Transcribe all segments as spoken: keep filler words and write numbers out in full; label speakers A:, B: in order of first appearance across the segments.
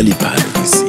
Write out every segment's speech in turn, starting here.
A: Ali Parvizi.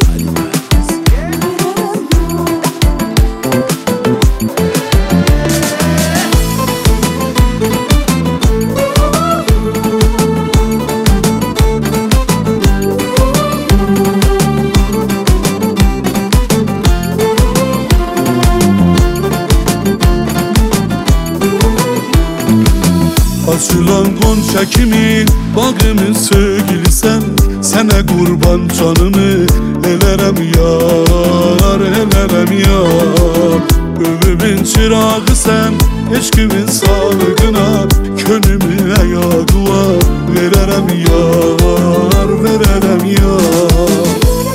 B: Açılan gonca kimin bağımın sevgilisen, sana kurban canımı elerem yar, elerem yar. Ömrümün çırağı sen, eşkimin sağlığına, könlümü ayağa vererem yar, vererem yar.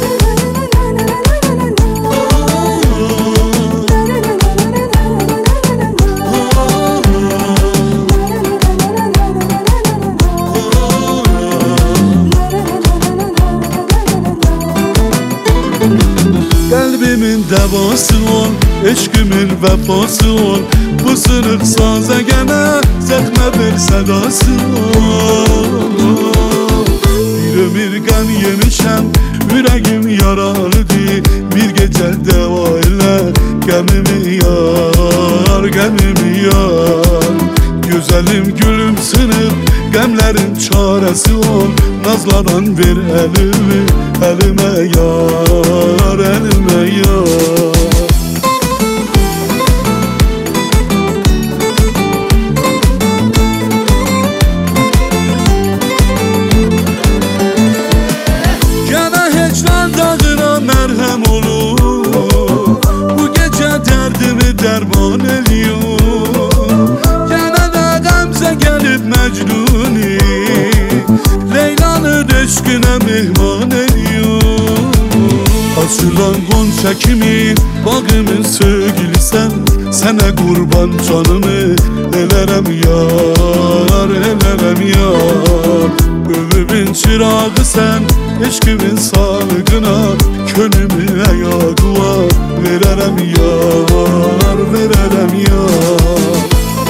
B: Kalbimin devası ol, eşkimin vefası ol. Bu sırık saza gene zehme bir sedası ol. Bir ömür gam yemişem, yüreğim yaralıdır. Bir gece deva ile gemimi yar, gemimi yar. Güzelim gülüm sınıf, gemlerin çaresi ol. Nazladan bir elimi, elime yar, elime yar. Gene hecran dağına merhem olur, bu gece derdimi derman ediyor. Gene de gamze gelip Mecnun'i, Leyla'nın eşkine mihman ediyor. Açılan gonca kimin bağımın sevgilisen, sana kurban canımı elerem yar, elerem yar. Ömrümün çırağı sen, eşkimin sağlığına, könlümü ayağa vererem yar, vererem yar.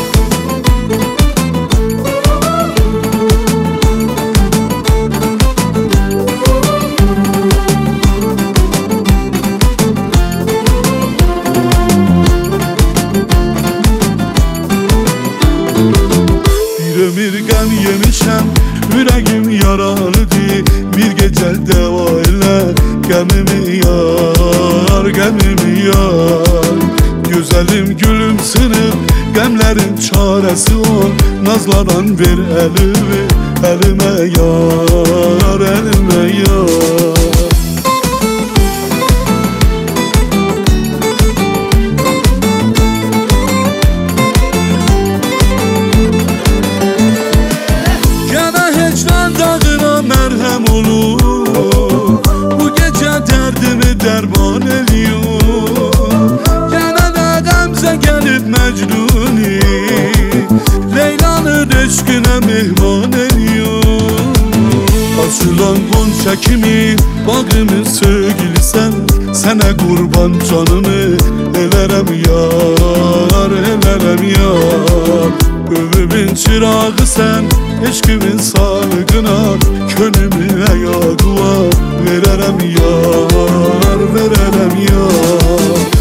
B: Ömür gam yemişem, yüreğim yaralıdır. Bir gece deva ile gemimi yar, gemimi yar. Güzelim gülüm sınıf, gemlerin çaresi ol. Nazladan bir elimi, elime yar, elime yar. Merhem olur, bu gece derdimi derman ediyor. Gene de gamze gelip Mecnun'i, Leyla'nın eşkine mihman ediyor. Açılan gonca kimin bağımın sevgilisen, sana kurban canımı elerem yar, elerem yar. Ömrümün çırağı sen, eşkimin sağlığına, könlümü ayağa vererem yar, vererem yar.